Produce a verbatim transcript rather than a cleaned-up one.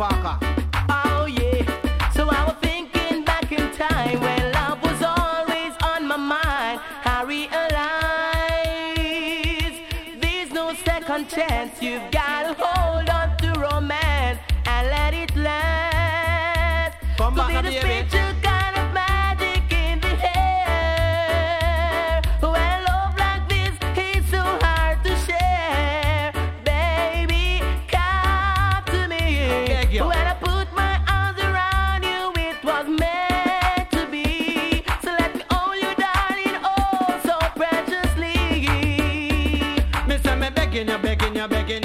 Parker. Oh yeah, so I was thinking back in time when love was always on my mind. I realize there's no second chance. You've got to hold on to romance and let it last. Come Could back be now, the baby. spiritual kind of magic in the air. When love like this is so hard to share, baby, come to me. beg you. When I put my arms around you, it was meant to be. So let me hold you, darling, oh so preciously. Me say me begging you, begging you, begging